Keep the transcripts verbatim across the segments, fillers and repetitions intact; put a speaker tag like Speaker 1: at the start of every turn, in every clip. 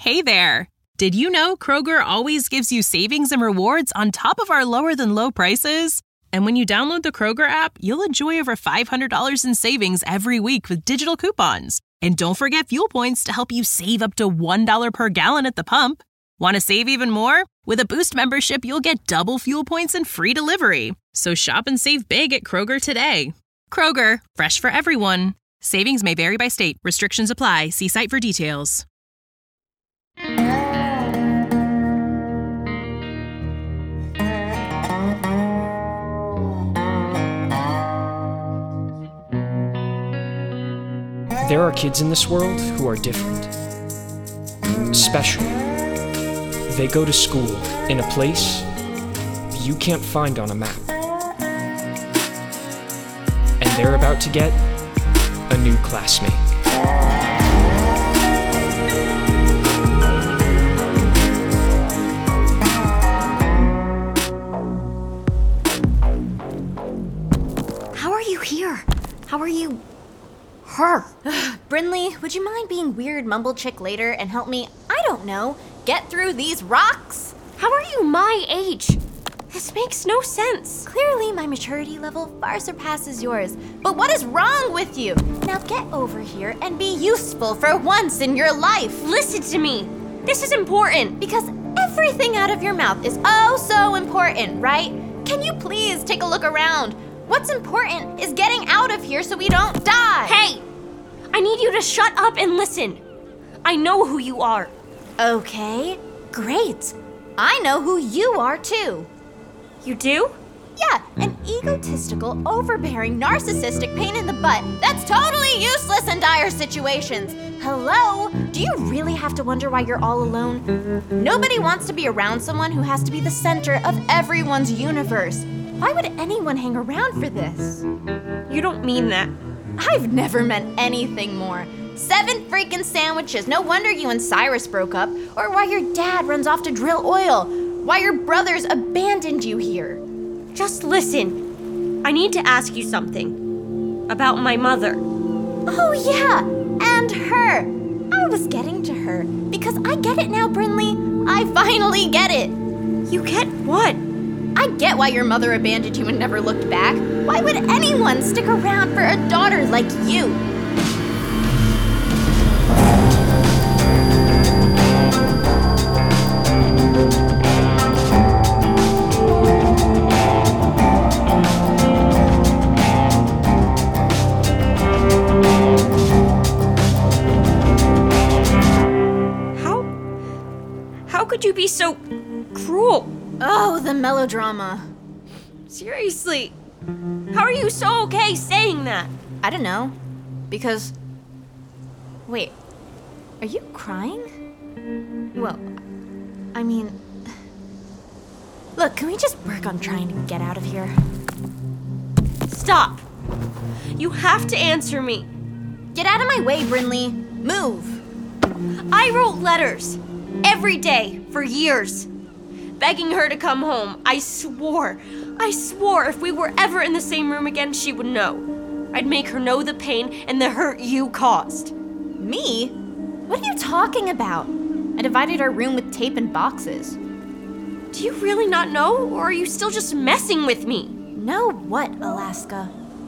Speaker 1: Hey there! Did you know Kroger always gives you savings and rewards on top of our lower-than-low prices? And when you download the Kroger app, you'll enjoy over five hundred dollars in savings every week with digital coupons. And don't forget fuel points to help you save up to one dollar per gallon at the pump. Want to save even more? With a Boost membership, you'll get double fuel points and free delivery. So shop and save big at Kroger today. Kroger, fresh for everyone. Savings may vary by state. Restrictions apply. See site for details.
Speaker 2: There are kids in this world who are different, special. They go to school in a place you can't find on a map. And they're about to get a new classmate.
Speaker 3: How are you here? How are you... her? Brinley, would you mind being weird mumble chick later and help me, I don't know, get through these rocks?
Speaker 4: How are you my age? This makes no sense.
Speaker 3: Clearly, my maturity level far surpasses yours. But what is wrong with you? Now get over here and be useful for once in your life.
Speaker 4: Listen to me. This is important.
Speaker 3: Because everything out of your mouth is oh so important, right? Can you please take a look around? What's important is getting out of here so we don't die.
Speaker 4: Hey, I need you to shut up and listen. I know who you are.
Speaker 3: Okay, great. I know who you are too.
Speaker 4: You do?
Speaker 3: Yeah, an egotistical, overbearing, narcissistic pain in the butt that's totally useless in dire situations. Hello? Do you really have to wonder why you're all alone? Nobody wants to be around someone who has to be the center of everyone's universe. Why would anyone hang around for this?
Speaker 4: You don't mean that.
Speaker 3: I've never meant anything more. Seven freaking sandwiches. No wonder you and Cyrus broke up. Or why your dad runs off to drill oil. Why your brothers abandoned you here.
Speaker 4: Just listen. I need to ask you something. About my mother.
Speaker 3: Oh yeah, and her. I was getting to her. Because I get it now, Brinley. I finally get it.
Speaker 4: You get what?
Speaker 3: I get why your mother abandoned you and never looked back. Why would anyone stick around for a daughter like you?
Speaker 4: How? How could you be so cruel?
Speaker 3: Oh, the melodrama.
Speaker 4: Seriously, how are you so okay saying that?
Speaker 3: I don't know. Because... Wait, are you crying? Well, I mean... Look, can we just work on trying to get out of here?
Speaker 4: Stop! You have to answer me.
Speaker 3: Get out of my way, Brinley. Move.
Speaker 4: I wrote letters every day for years, begging her to come home. I swore, I swore if we were ever in the same room again, she would know. I'd make her know the pain and the hurt you caused.
Speaker 3: Me? What are you talking about? I divided our room with tape and boxes.
Speaker 4: Do you really not know, or are you still just messing with me?
Speaker 3: Know what, Alaska?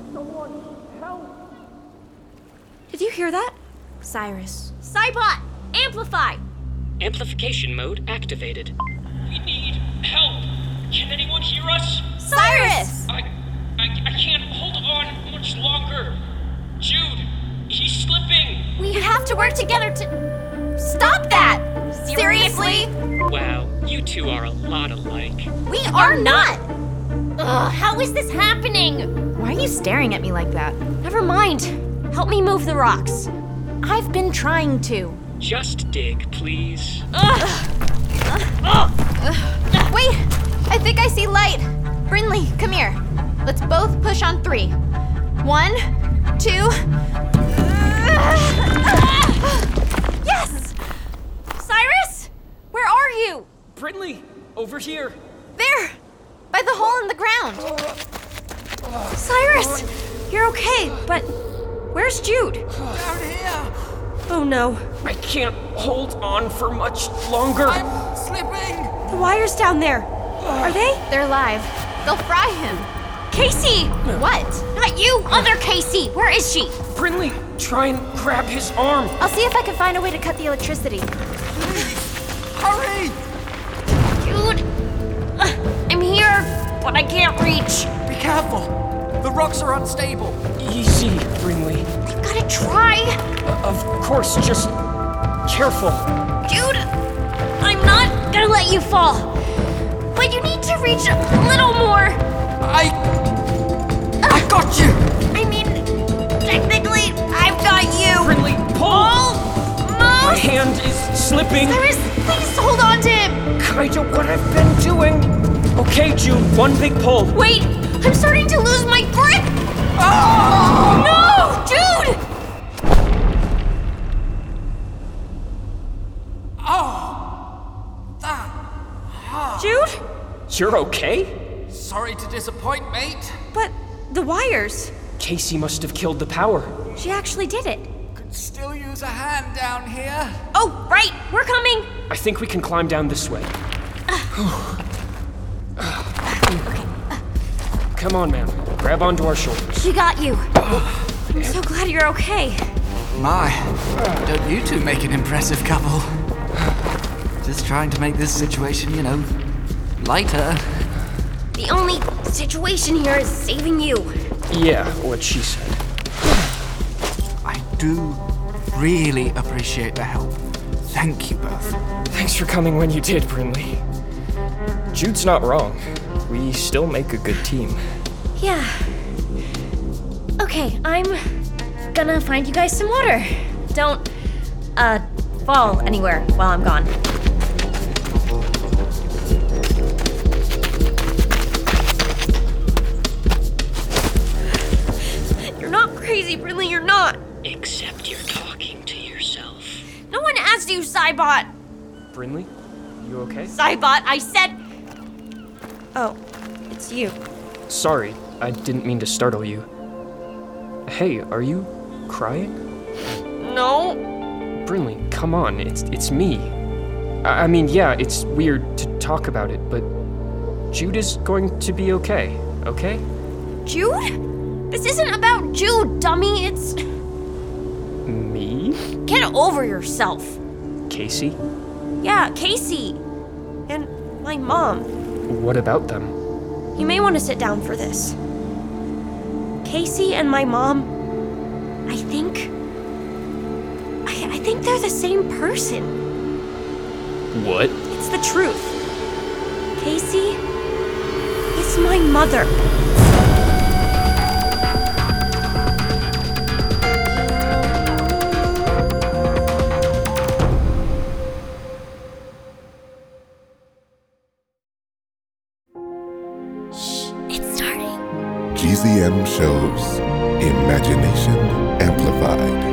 Speaker 4: Did you hear that?
Speaker 3: Cyrus.
Speaker 4: Cybot, amplify!
Speaker 5: Amplification mode activated. We need help. Can anyone hear us?
Speaker 3: Cyrus!
Speaker 5: I, I, I can't hold on much longer. Jude, he's slipping.
Speaker 3: We have to work together to... Stop that! Seriously?
Speaker 5: Wow, you two are a lot alike.
Speaker 3: We are not!
Speaker 4: Ugh, how is this happening?
Speaker 3: Why are you staring at me like that?
Speaker 4: Never mind. Help me move the rocks.
Speaker 3: I've been trying to.
Speaker 5: Just dig, please.
Speaker 4: Ugh.
Speaker 3: Wait! I think I see light. Brinley, come here. Let's both push on three. One, two... Yes!
Speaker 4: Cyrus? Where are you?
Speaker 2: Brinley, over here.
Speaker 3: There! By the hole in the ground.
Speaker 4: Cyrus, you're okay, but where's Jude?
Speaker 6: Down here.
Speaker 4: Oh no.
Speaker 2: I can't hold on for much longer.
Speaker 6: I'm slipping!
Speaker 4: The wires down there. Are they?
Speaker 3: They're live. They'll fry him.
Speaker 4: Casey!
Speaker 3: What?
Speaker 4: Not you, other Casey! Where is she?
Speaker 2: Brinley, try and grab his arm.
Speaker 3: I'll see if I can find a way to cut the electricity.
Speaker 6: Please, hurry!
Speaker 4: Dude! Uh, I'm here, but I can't reach.
Speaker 6: Be careful. The rocks are unstable.
Speaker 2: Easy, Brinley.
Speaker 4: I gotta try.
Speaker 2: Uh, of course, just careful.
Speaker 4: Dude, I'm not gonna let you fall. But you need to reach a little more.
Speaker 6: I... I got you!
Speaker 4: I mean, technically, I've got you.
Speaker 2: Brinley, pull!
Speaker 4: Almost.
Speaker 2: My hand is slipping.
Speaker 4: Cyrus, please hold on to him.
Speaker 2: Kinda what I've been doing. Okay, Jude, one big pull.
Speaker 4: Wait, I'm starting to lose my grip. Oh! No, Jude!
Speaker 6: Oh! That... hurt.
Speaker 4: Jude?
Speaker 2: You're okay?
Speaker 6: Sorry to disappoint, mate.
Speaker 4: But the wires.
Speaker 2: Casey must have killed the power.
Speaker 4: She actually did it.
Speaker 6: Could still use a hand down here.
Speaker 4: Oh, right, we're coming.
Speaker 2: I think we can climb down this way. Come on, man. Grab onto our shoulders.
Speaker 4: She got you. I'm so glad you're okay.
Speaker 6: My, don't you two make an impressive couple? Just trying to make this situation, you know, lighter.
Speaker 4: The only situation here is saving you.
Speaker 2: Yeah, what she said.
Speaker 6: I do really appreciate the help. Thank you both.
Speaker 2: Thanks for coming when you did, Brinley. Jude's not wrong. We still make a good team.
Speaker 4: Yeah. Okay, I'm gonna find you guys some water. Don't, uh, fall anywhere while I'm gone. You're not crazy, Brinley, you're not.
Speaker 7: Except you're talking to yourself.
Speaker 4: No one asked you, Cybot.
Speaker 2: Brinley, you okay?
Speaker 4: Cybot, I said... Oh, it's you.
Speaker 2: Sorry, I didn't mean to startle you. Hey, are you crying?
Speaker 4: No.
Speaker 2: Brinley, come on, it's it's me. I, I mean, yeah, it's weird to talk about it, but Jude is going to be okay, okay?
Speaker 4: Jude? This isn't about Jude, dummy. It's...
Speaker 2: Me?
Speaker 4: Get over yourself.
Speaker 2: Casey?
Speaker 4: Yeah, Casey. And my mom.
Speaker 2: What about them?
Speaker 4: You may want to sit down for this. Casey and my mom, I think... I, I think they're the same person.
Speaker 2: What?
Speaker 4: It's the truth. Casey is my mother.
Speaker 8: G Z M shows Imagination Amplified.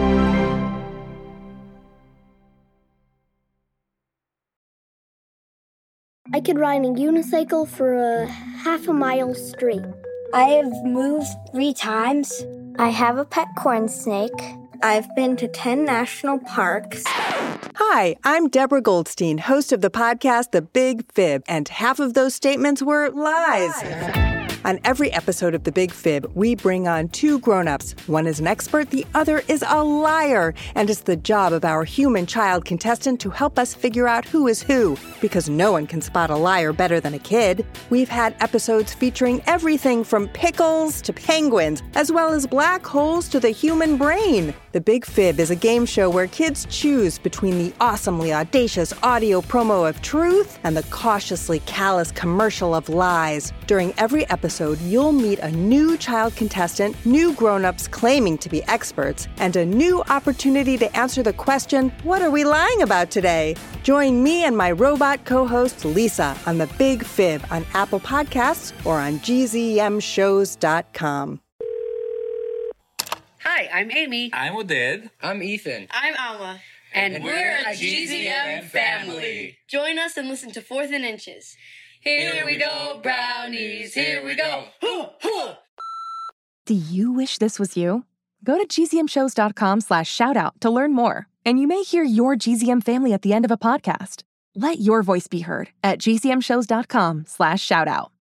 Speaker 9: I could ride a unicycle for a half a mile straight.
Speaker 10: I have moved three times.
Speaker 9: I have a pet corn snake.
Speaker 10: I've been to ten national parks.
Speaker 11: Hi, I'm Deborah Goldstein, host of the podcast The Big Fib, and half of those statements were lies. lies. On every episode of The Big Fib, we bring on two grown-ups. One is an expert, the other is a liar. And it's the job of our human child contestant to help us figure out who is who, because no one can spot a liar better than a kid. We've had episodes featuring everything from pickles to penguins, as well as black holes to the human brain. The Big Fib is a game show where kids choose between the awesomely audacious audio promo of truth and the cautiously callous commercial of lies. During every episode, you'll meet a new child contestant, new grown-ups claiming to be experts, and a new opportunity to answer the question, what are we lying about today? Join me and my robot co-host Lisa on The Big Fib on Apple Podcasts or on G Z M shows dot com.
Speaker 12: Hi, I'm Amy.
Speaker 13: I'm Oded.
Speaker 14: I'm Ethan.
Speaker 12: I'm Alma.
Speaker 13: And,
Speaker 12: and
Speaker 13: we're,
Speaker 12: we're
Speaker 13: a G Z M family.
Speaker 12: Join us and listen to Fourth and Inches.
Speaker 13: Here, Here we go, brownies. Here we go. Hoo, hoo.
Speaker 15: Do you wish this was you?
Speaker 14: Go to gzmshows.com slash shoutout to learn more, and you may hear your G Z M family at the end of a podcast. Let your voice be heard at gzmshows.com slash shoutout.